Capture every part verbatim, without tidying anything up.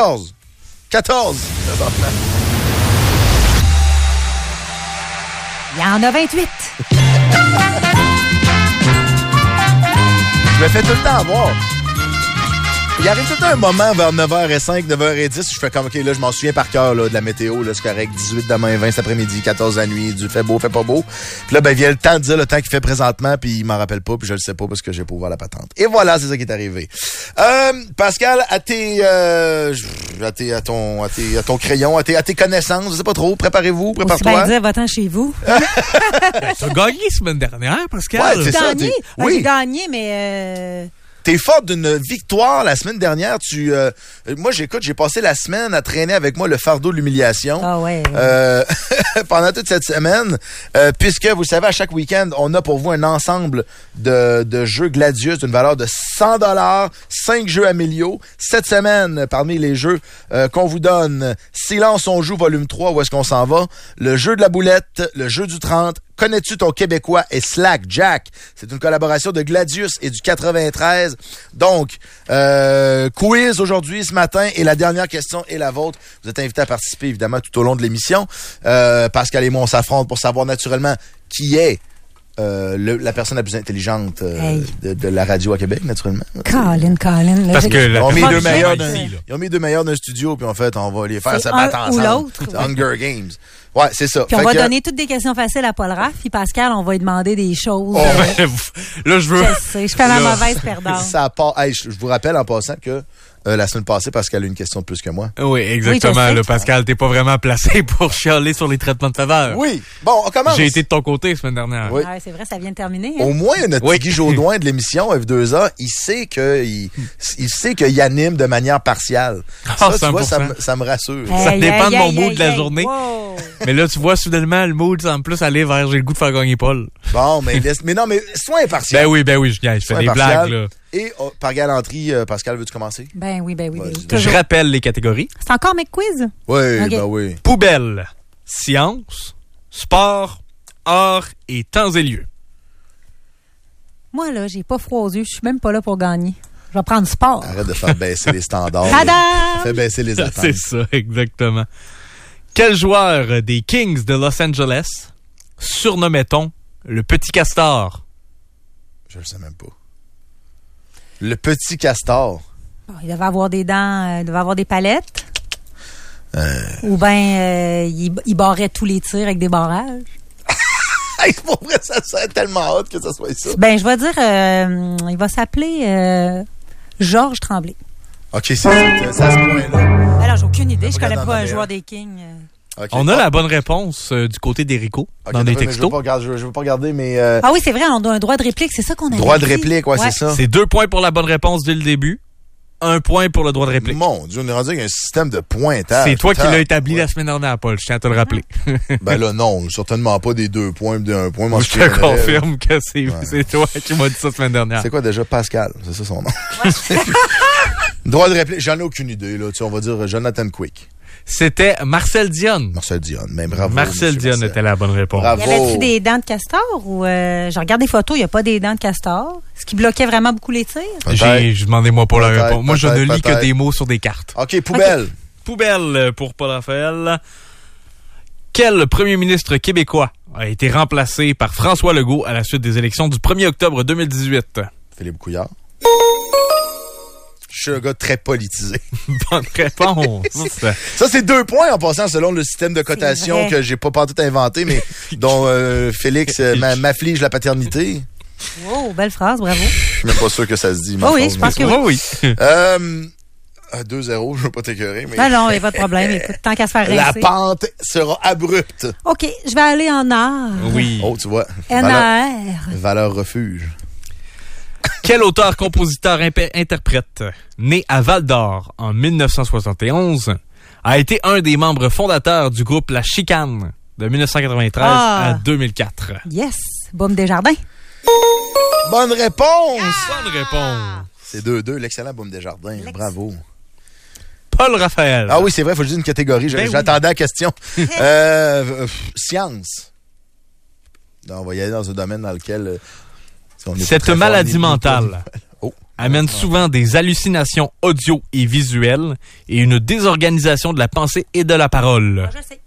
quatorze. quatorze. Il y en a vingt-huit. Je me fais tout le temps avoir. Il arrive tout le temps un moment vers neuf heures cinq, neuf heures dix, je fais comme, OK, là, je m'en souviens par cœur là, de la météo, là, c'est correct, dix-huit demain, vingt cet après-midi, quatorze la nuit, du fait beau, fait pas beau. Puis là, ben, vient le temps de dire le temps qu'il fait présentement, puis il m'en rappelle pas, puis je le sais pas parce que j'ai pas ouvert la patente. Et voilà, c'est ça qui est arrivé. Euh, Pascal, à tes, euh, à tes, à ton, à tes, à ton crayon, à tes, à tes connaissances, je sais pas trop, préparez-vous, prépare-toi. Aussi bien dire, va-t'en chez vous. T'as gagné la semaine dernière, Pascal. Ouais, c'est ça. Gagné? Ben, Oui. j'ai gagné, mais... Euh... T'es forte d'une victoire la semaine dernière. Tu, euh, moi, j'écoute, j'ai passé la semaine à traîner avec moi le fardeau de l'humiliation. Ah ouais. Euh, pendant toute cette semaine, euh, puisque vous le savez, à chaque week-end, on a pour vous un ensemble de, de jeux Gladius d'une valeur de cent dollars, cinq jeux Amélio. Cette semaine, parmi les jeux euh, qu'on vous donne, Silence on joue volume trois, où est-ce qu'on s'en va? Le jeu de la boulette, le jeu du trente, Connais-tu ton Québécois et Slack Jack? C'est une collaboration de Gladius et du quatre-vingt-treize. Donc, euh, quiz aujourd'hui, ce matin, et la dernière question est la vôtre. Vous êtes invité à participer, évidemment, tout au long de l'émission. Euh, Pascal et moi, on s'affronte pour savoir naturellement qui est euh, le, la personne la plus intelligente euh, hey. de, de la radio à Québec, naturellement. Colin, Colin. Parce que Ils ont mis deux meilleurs d'un, ils ont mis deux meilleurs d'un studio, puis en fait, on va les faire c'est se battre un ensemble. ou l'autre. C'est Hunger Games. Ouais, c'est ça. Puis on Fait va que, donner toutes des questions faciles à Paul Raff, puis Pascal, on va lui demander des choses. Oh, euh, Là, je veux... je sais, je fais ma Là. mauvaise perdante. ça part. Hey, je, je vous rappelle en passant que euh, la semaine passée, Pascal a une question de plus que moi. Oui, exactement. Oui, je sais. Là, Pascal, t'es pas vraiment placé pour chialer sur les traitements de faveur. Oui. Bon, on commence. J'ai été de ton côté la semaine dernière. Oui. Ouais, c'est vrai, ça vient de terminer. Hein? Au moins, notre Oui. Guy Jodoin de l'émission F deux A, il sait que il, il sait qu'il anime de manière partielle. Ça, tu vois, ça, me- ça me rassure. Ça Hey, dépend hey, de mon hey, mood hey, de la hey, journée. wow. Mais là, tu vois, soudainement, le mood semble plus aller vers j'ai le goût de faire gagner Paul. Bon, mais laisse, mais non, mais sois impartial. Ben oui, ben oui, je gagne. Je fais Sois des impartial. blagues, là. Et oh, par galanterie, euh, Pascal, veux-tu commencer? Ben oui, ben oui. Ouais, ben oui, je- toujours. Je rappelle les catégories. C'est encore mes quiz? Oui, Ok. ben oui. Poubelle, science, sport, art et temps et lieux. Moi, là, j'ai pas froid aux yeux. Je suis même pas là pour gagner. Je vais prendre sport. Arrête de faire baisser les standards. Tada! Fais baisser les attentes. C'est ça, exactement. Quel joueur des Kings de Los Angeles surnommait-on le Petit Castor? Je le sais même pas. Le petit castor. Bon, il devait avoir des dents, euh, il devait avoir des palettes. Euh... Ou bien euh, il, il barrait tous les tirs avec des barrages. Hey, pour vrai, ça serait tellement hâte que ça soit ça. Ben, je vais dire, euh, il va s'appeler euh, Georges Tremblay. OK, c'est, c'est, c'est à ce point-là. Alors, j'ai aucune idée. Je connais Regarde pas dans un ma joueur mail. des Kings. euh. Okay. On a Ah, la bonne réponse euh, du côté d'Erico ok, dans les mais Je veux textos. pas regarder, je veux, je veux pas regarder, mais... Euh, Ah oui, c'est vrai, on a un droit de réplique. C'est ça qu'on a droit de réplique, ouais, c'est ça. C'est deux points pour la bonne réponse dès le début. Un point pour le droit de réplique. Mon Dieu, on est rendu avec un système de pointage. C'est toi qui l'as Putain, établi ouais. la semaine dernière, Paul. Je tiens à te le rappeler. Ben là, non, certainement pas des deux points, d'un point. Moi, Je te confirme que c'est c'est toi qui m'as dit ça la semaine dernière. C'est quoi déjà Pascal? C'est ça son nom. Droit de réplique, j'en ai aucune idée, là. Tu sais, on va dire Jonathan Quick. C'était Marcel Dionne. Marcel Dionne, mais bravo. Marcel monsieur Dionne Marcel. était la bonne réponse. Bravo. Y avait-tu des dents de castor ou euh, je regarde des photos, il n'y a pas des dents de castor. Ce qui bloquait vraiment beaucoup les tirs. J'ai, je demandez-moi pas la Peut-être, réponse. Moi, je ne peut-être, lis que peut-être. des mots sur des cartes. OK, poubelle. Poubelle pour Paul Raphaël. Quel premier ministre québécois a été remplacé par François Legault à la suite des élections du premier octobre deux mille dix-huit? Philippe Couillard. Je suis un gars très politisé. Bonne réponse. Ça, c'est deux points en passant selon le système de cotation vrai. que j'ai pas pas tout inventé, mais dont euh, Félix euh, m'a- m'afflige la paternité. Wow, belle phrase, bravo. Je suis même pas sûr que ça se dit. ma Oh oui, phrase, je pense mais- que oui. oui. Euh, à deux zéro, je veux pas t'écœurer, mais... Non, non, il n'y a pas de problème. Écoute, tant qu'à se faire La rincer. pente sera abrupte. OK, je vais aller en art. Oui. Oh, tu vois. N Valeur, A R. valeur refuge. Quel auteur, compositeur, imp- interprète, né à Val-d'Or en mille neuf cent soixante et onze, a été un des membres fondateurs du groupe La Chicane de mille neuf cent quatre-vingt-treize Ah. à deux mille quatre? Yes, Baume Desjardins. Bonne réponse! Bonne réponse. C'est deux deux, l'excellent Baume Desjardins. Bravo. Paul Raphaël. Ah oui, c'est vrai, il faut que je dise une catégorie. Ben J'attendais la question. euh, euh, science. Non, on va y aller dans un domaine dans lequel... euh, on est Cette très fort, maladie on est- mentale Oh. amène souvent des hallucinations audio et visuelles et une désorganisation de la pensée et de la parole. Je sais.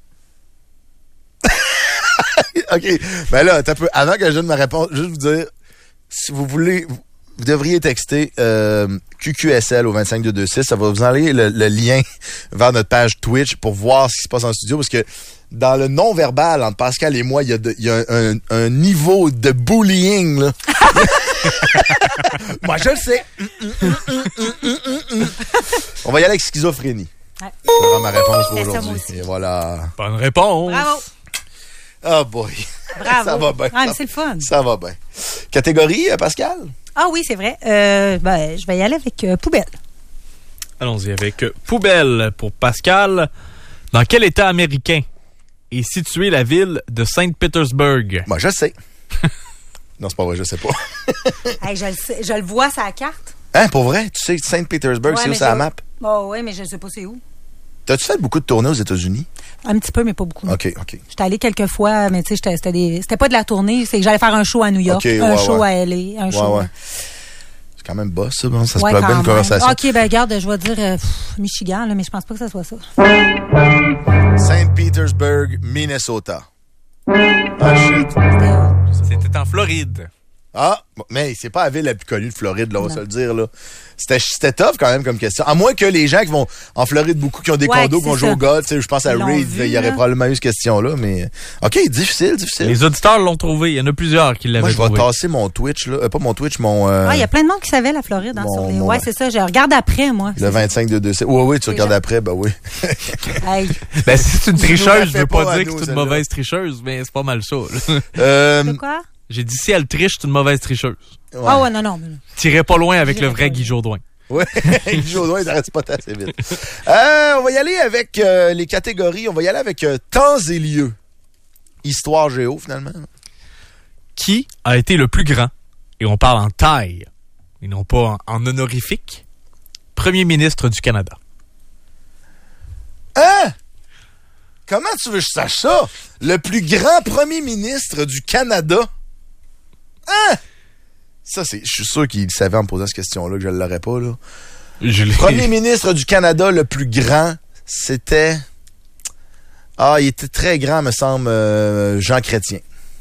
OK. Ben là, t'as peu, avant que je donne ma réponse, juste vous dire, si vous voulez, vous devriez texter euh, Q Q S L au vingt-cinq deux deux six. Ça va vous envoyer le, le lien vers notre page Twitch pour voir ce qui se passe en studio. Parce que dans le non-verbal, entre Pascal et moi, il y a, de, il y a un, un, un niveau de bullying, là. Moi, je le sais. On va y aller avec schizophrénie. Ouais. Ça sera ma réponse pour C'est ça, aujourd'hui. moi aussi. Et voilà. Bonne réponse. Bravo. Oh boy. Bravo. Ça va bien. Ah, mais c'est le fun. Ça va bien. Catégorie, euh, Pascal? Ah oui, c'est vrai. Euh, ben, je vais y aller avec euh, poubelle. Allons-y avec euh, poubelle pour Pascal. Dans quel État américain est située la ville de Saint-Pétersbourg? Moi, je sais. Non, c'est pas vrai, je sais pas. Hey, je, le sais, je le vois sur la carte. Hein, pour vrai? Tu sais, Saint-Pétersbourg, Ouais, c'est où mais ça la j'ai- map? Oh, oui, mais je ne sais pas c'est où. T'as-tu fait beaucoup de tournées aux États-Unis? Un petit peu, mais pas beaucoup. OK, OK. J'étais allée quelques fois, mais tu sais, j'étais- c'était des- c'était pas de la tournée. C'est que j'allais faire un show à New York, Ok, un ouais, show ouais. à L A, un Ouais, show... ouais. C'est quand même boss, ça. Bon, ça se Ouais, plug quand bien une même. conversation. OK, ben regarde, je vais dire euh, pff, Michigan, là, mais je pense pas que ça soit ça. Saint-Pétersbourg, Minnesota. Ah, shit. C'était où? C'était en Floride. Ah, bon, mais c'est pas la ville la plus connue de Floride, là, on va Non. se le dire, là. C'était, c'était tough quand même comme question. À moins que les gens qui vont en Floride beaucoup, qui ont des Ouais, condos, c'est qui ont joué ça. au golf, tu sais, je pense à Ils l'ont Reed, vu, il y aurait là. probablement eu cette question-là, mais. OK, difficile, difficile. Les auditeurs l'ont trouvé. Il y en a plusieurs qui l'avaient Moi, je vais trouvé. tasser mon Twitch, là. Euh, pas mon Twitch, mon. euh, Ah, il y a plein de monde qui savait la Floride, hein, Mon- sur les... mon- Ouais, c'est ça. Je regarde après, moi. Le vingt-cinq de deux. Oui, oui, tu Les regardes gens- après, ben oui. Hey. Ben, si c'est une Tu nous la tricheuse, je fais veux pas pas à dire nous, que c'est une celle-là. mauvaise tricheuse, mais c'est pas mal ça. là. Euh, De quoi? J'ai dit si elle triche, c'est une mauvaise tricheuse. ouais. Ah ouais, non, non. mais- T'irais pas loin avec le J'irais vrai pas Guy Jourdouin. Ouais, Guy Jourdouin, il n'arrête pas assez vite. Euh, on va y aller avec euh, les catégories. On va y aller avec euh, temps et lieu. Histoire géo, finalement. Qui a été le plus grand, et on parle en taille, et non pas en, en honorifique, premier ministre du Canada? Hein? Comment tu veux que je sache ça? Le plus grand premier ministre du Canada? Hein? Ça, c'est. Je suis sûr qu'il savait en me posant cette question-là, que je ne l'aurais pas, là. Je l'ai- Premier ministre du Canada, le plus grand, c'était. Ah, il était très grand, me semble, euh, Jean Chrétien.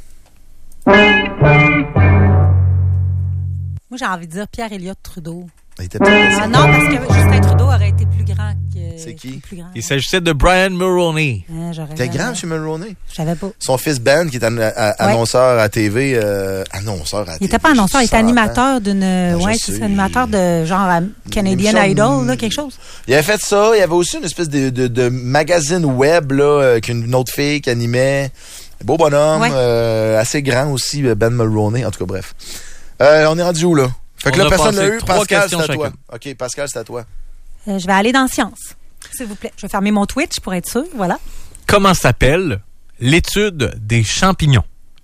Moi, j'ai envie de dire Pierre-Éliott Trudeau. Il était peut-être- Ah non, parce que Justin Trudeau aurait été plus grand que... C'est qui? Plus grand. Il s'agissait de Brian Mulroney. Hein, j'aurais Il était jamais- grand, M. Mulroney. Je savais pas. Son fils Ben, qui est an- a- a- Ouais. annonceur à T V. Euh, annonceur à T V. Il était pas annonceur, il était ça entend. animateur d'une... je Ouais, sais, c'est ça, animateur de genre à Canadian émission Idol, de- là, quelque chose. Il avait fait ça. Il y avait aussi une espèce de, de, de magazine web, là, euh, qu'une autre fille qui animait. Beau bonhomme, Ouais. euh, assez grand aussi, Ben Mulroney. En tout cas, bref. Euh, on est rendu où, là? Fait que On là, a personne passé l'a eu. trois Pascal, questions c'est à toi. chacune. OK, Pascal, c'est à toi. Euh, je vais aller dans science, s'il vous plaît. Je vais fermer mon Twitch pour être sûr, voilà. Comment s'appelle l'étude des champignons?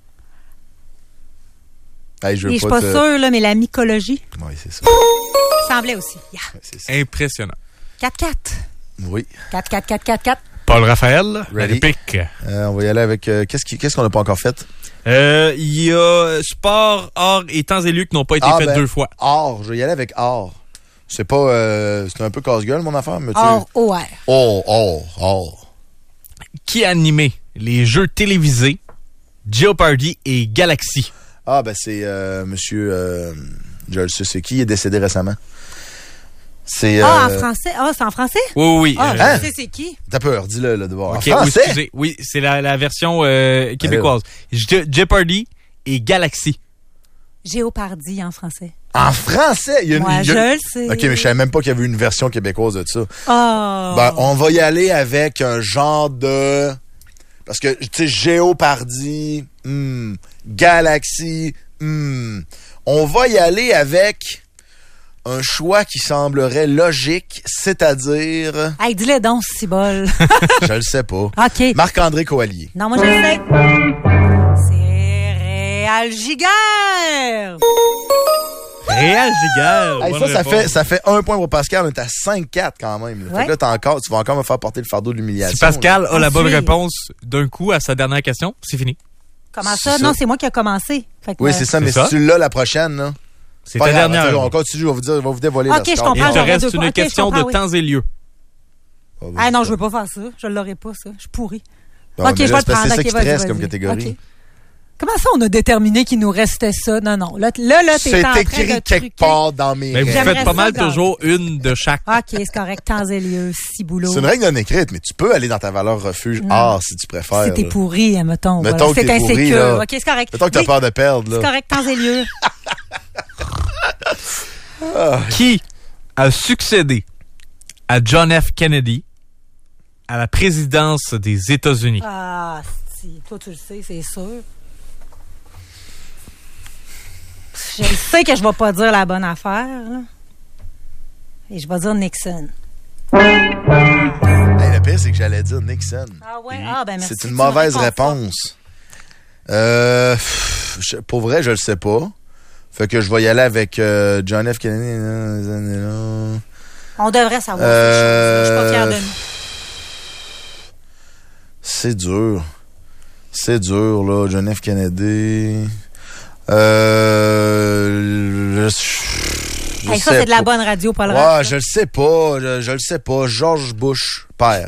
Hey, je Et veux je suis pas pas te... sûre, là, mais la mycologie Oui, c'est ça. semblait aussi. Yeah. Ouais, c'est ça. Impressionnant. quatre quatre. Oui. quatre quatre quatre quatre quatre. Paul Raphaël, la Ready. réplique. Euh, on va y aller avec... euh, qu'est-ce qui- qu'est-ce qu'on n'a pas encore fait? Euh, Il y a sport, art et temps et lieu qui n'ont pas été Ah, faits ben, deux fois. Or. Je vais y aller avec or. C'est pas... Euh, c'est un peu casse-gueule, mon affaire, mais tu... Or, O R. Or, or, or. Qui a animé les jeux télévisés Jeopardy et Galaxy? Ah, ben c'est euh, monsieur... Euh, je le sais, c'est qui? Il est décédé récemment. C'est... Ah, euh, en français? Ah, c'est en français? Oui, oui, oui. Ah, euh, Hein? je sais c'est qui. T'as peur, dis-le, là, de voir. ok, En oui, français? excusez. Oui, c'est la, la version euh, québécoise. Je- Jeopardy et Galaxy. Géopardy en français. En français? Il y a une... Moi, il y a- je le sais. OK, mais je savais même pas qu'il y avait une version québécoise de ça. Oh. Ben, on va y aller avec un genre de... Parce que, tu sais, Géopardy, hmm, Galaxy, hmm. On va y aller avec un choix qui semblerait logique, c'est-à-dire... Hey, dis-le donc, cibole. Je le sais pas. OK. Marc-André Coallier. Non, moi, je le sais. C'est Réal Giguère. Réal Giguère. Hey, bonne ça, ça réponse. fait, ça fait un point pour Pascal. On est à cinq quatre quand même. Là. Ouais. Fait que là, t'as encore, tu vas encore me faire porter le fardeau de l'humiliation. Si Pascal a la bonne Ensuite. réponse d'un coup à sa dernière question, c'est fini. Comment C'est ça? ça. Non, c'est moi qui a commencé. Fait que, Oui, euh, c'est ça, C'est mais ça? si tu l'as la prochaine, là. C'est Pas ta grave, dernière. On continue, je vais vous dire, je vais vous dévoiler Ok, le je score. comprends. Il te j'aurais reste deux une points. Ok, je question comprends, de oui. temps et lieu. Ah, vas-y, Ah non, toi. je veux pas faire ça. Je l'aurais pas, ça. Je suis pourri. Non, Ok, mais je là, vais c'est parce le que prendre. C'est ça Ok, qui vas-y, stresse vas-y. comme catégorie. Ok. Comment ça, on a déterminé qu'il nous restait ça? Non, non. Là, t- là, là t'es C'est en train de écrit quelque truquer. part dans mes Mais vous règles. J'aimerais faites pas ça, mal gars. toujours une de chaque. OK, c'est correct. Temps et lieu, si boulot. C'est une règle non écrite, mais tu peux aller dans ta valeur refuge Non. art si tu préfères. Si t'es là. pourri, hein, mettons. Mettons Voilà. que C'est t'es pourri, insécure. là. OK, c'est correct. Mettons que t'as Oui, peur de perdre, c'est là. correct. Temps et lieu. Qui a succédé à John F. Kennedy à la présidence des États-Unis? Ah, si. Toi, tu le sais, c'est sûr. Je sais que je vais pas dire la bonne affaire, là. Et je vais dire Nixon. Hey, le pire, c'est que j'allais dire Nixon. Ah ouais? Ah, ben merci. C'est une tu me mauvaise réconfortes. réponse. Euh, pff, je- pour vrai, je le sais pas. Fait que je vais y aller avec euh, John F. Kennedy. On devrait savoir Euh, ces choses. Je suis pas fière de nous. C'est dur. C'est dur, là. John F. Kennedy. Euh, je, je Hey, ça, sais c'est de la pas. bonne radio, Paul Ouais, Raff, je le sais pas. Je, je le sais pas. George Bush, père.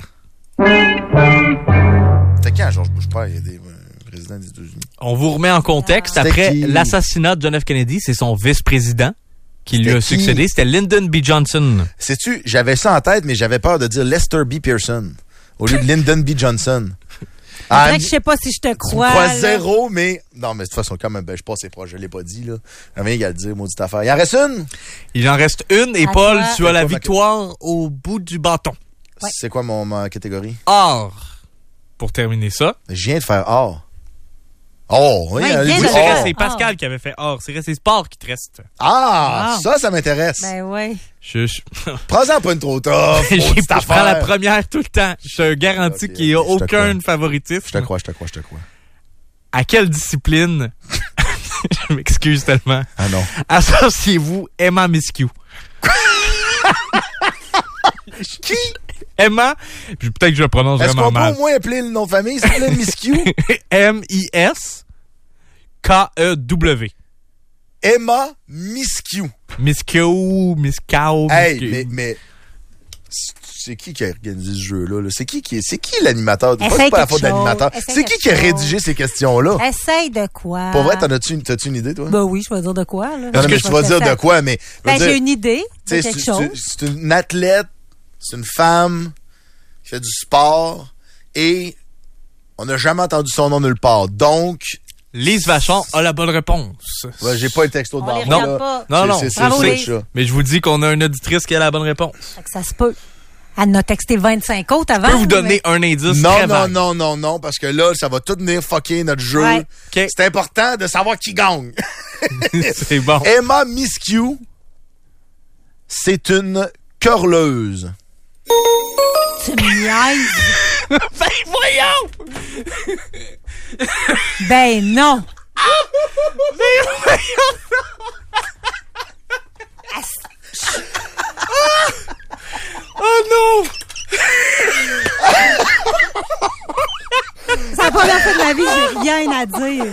C'était quand George Bush, père? Il est des, euh, président des États-Unis. On vous remet en contexte. C'était Après qui? l'assassinat de John F. Kennedy, c'est son vice-président qui lui C'était a qui? succédé. C'était Lyndon B. Johnson. Sais-tu, j'avais ça en tête, mais j'avais peur de dire Lester B. Pearson au lieu de Lyndon B. Johnson. C'est Ah, vrai que je sais pas si je te tu me crois. crois là. zéro, mais... Non, mais de toute façon, quand même, ben, je suis pas assez proche, je l'ai pas dit, là. J'avais rien à le dire, maudite affaire. Il en reste une? Il en reste une et À Paul, toi. tu as C'est la quoi ma- victoire au bout du bâton. Ouais. C'est quoi mon, ma catégorie? Or, pour terminer ça, Je viens de faire or. Oh, oui, Ouais, elle il dit vient oui, de c'est or. vrai, c'est Pascal qui avait fait or. C'est resté sport qui te reste. Ah, Ah. ça, ça m'intéresse. Ben ouais. Je, je, Prends-en pas une trop tough. j'ai- maudite je prends la affaire. première tout le temps. Je te garantis Ok, qu'il n'y a ok, je te aucun crois. favoritisme. Je te crois, je te crois, je te crois. À quelle discipline, je m'excuse tellement, Ah non. associez-vous Emma Miskew? Qui? Emma, puis peut-être que je le prononce Est-ce vraiment qu'on peut mal. au moins appeler le nom de famille, s'il vous plaît, Miss Q? M I S K E W. Emma Miss Q. Miskew, Miskew. Hey, Miskew. mais, mais c'est qui qui a organisé ce jeu-là? Là? C'est qui qui c'est qui l'animateur? Pas, Essaye c'est pas la quelque faute de l'animateur. chose. Essaye C'est qui quelque qui a chose. rédigé ces questions-là? Essaye de quoi? Pour vrai, t'en as-tu une, t'as-tu une idée, toi? Ben oui, je vais dire de quoi, là. non, Parce mais que tu je vas vais dire te de faire- quoi, mais... je veux Ben, dire, j'ai une idée tu de sais, quelque c'est- chose. c'est c'est une athlète, c'est une femme qui fait du sport et on n'a jamais entendu son nom nulle part. Donc, Lise Vachon a la bonne réponse. ouais, j'ai pas le texto On devant les moi. regarde là. pas. Non, C'est- non. c'est- c'est Bravo, le Lise. switch, là. Mais je vous dis qu'on a une auditrice qui a la bonne réponse. Fait que ça se peut. Elle en a texté vingt-cinq autres avant. Je peux vous donner mais- un indice Non, très non, vague. non, non, non, parce que là, ça va tout venir fucker notre jeu. Ouais. OK. C'est important de savoir qui gagne. C'est bon. Emma Miskew, c'est une curleuse. Tu me niaises. Ben voyons! Ben non. Oh non! C'est la première fois de ma vie que j'ai rien à dire.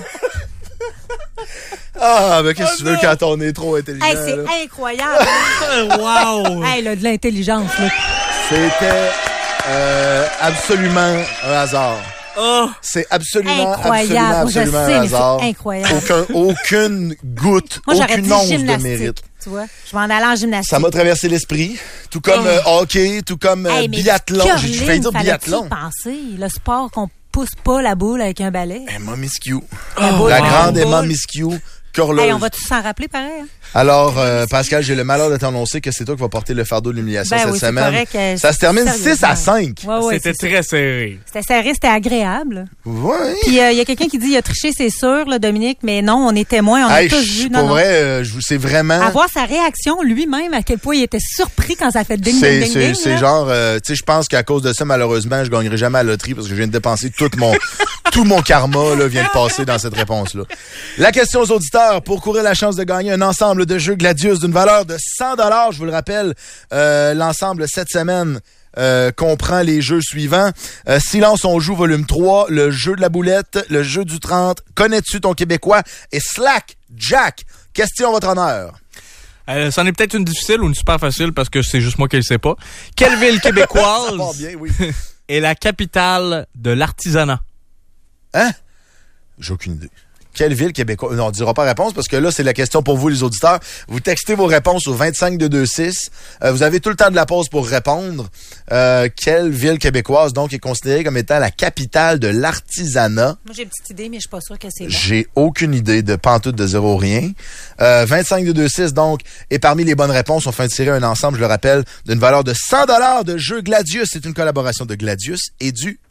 Ah, mais qu'est-ce que tu veux non. quand on est trop intelligent? Hey, là? c'est incroyable. Wow! Hey, là, de l'intelligence, là. C'était euh, absolument un hasard. Oh! C'est absolument, Incroyable. absolument, Moi, je absolument sais, un mais c'est hasard. incroyable. Aucun, aucune goutte, Moi, j'aurais aucune dit once de gymnastique. mérite. Tu vois? Je m'en allais en gymnastique. Ça m'a traversé l'esprit. Tout comme Oh. euh, hockey, tout comme euh, Hey, mais biathlon. du J'ai curling, failli dire fallait-tu biathlon. y penser? Le sport qu'on pousse pas la boule avec un balai. Emma Miskew. La boule La avec grande une Emma boule. Miskew, curleuse. Hey, on va tous s'en rappeler, pareil. hein? Alors, euh, Pascal, j'ai le malheur de t'annoncer que c'est toi qui vas porter le fardeau de l'humiliation Ben cette oui, c'est semaine. correct, euh, Ça se termine sérieusement. six à cinq. Ouais, ouais, C'était c'est ça. très serré. C'était serré, c'était agréable. Ouais. Puis, il y a quelqu'un qui dit, il a triché, c'est sûr, là, Dominique, mais non, on est témoins, on Hey, a tous je- vu. pour Non, non. vrai, euh, je vous c'est vraiment. À voir sa réaction lui-même, à quel point il était surpris quand ça fait ding, ding, C'est ding, c'est ding. c'est là. genre euh, tu sais je pense qu'à cause de ça malheureusement je gagnerai jamais à la loterie parce que je viens de dépenser tout mon tout mon karma là vient de passer dans cette réponse là. La question aux auditeurs pour courir la chance de gagner un ensemble de jeux Gladius d'une valeur de cent dollars, je vous le rappelle, euh, l'ensemble cette semaine Euh, comprend les jeux suivants. Euh, Silence on joue volume trois, le jeu de la boulette, le jeu du trente, Connais-tu ton Québécois et Slack Jack. Question à votre honneur. Euh, c'en est peut-être une difficile ou une super facile parce que c'est juste moi qui le sais pas. Quelle ville québécoise Ça part bien, oui. est la capitale de l'artisanat? Hein? J'ai aucune idée. Quelle ville québécoise? Non, on ne dira pas réponse parce que là, c'est la question pour vous, les auditeurs. Vous textez vos réponses au vingt-cinq deux deux six. Euh, vous avez tout le temps de la pause pour répondre. Euh, quelle ville québécoise, donc, est considérée comme étant la capitale de l'artisanat? Moi, j'ai une petite idée, mais je suis pas sûre que c'est bon. J'ai aucune idée de pantoute de zéro rien. Euh, vingt-cinq deux deux six, donc, et parmi les bonnes réponses, on fait tirer un ensemble, je le rappelle, d'une valeur de cent dollars de jeu Gladius. C'est une collaboration de Gladius et du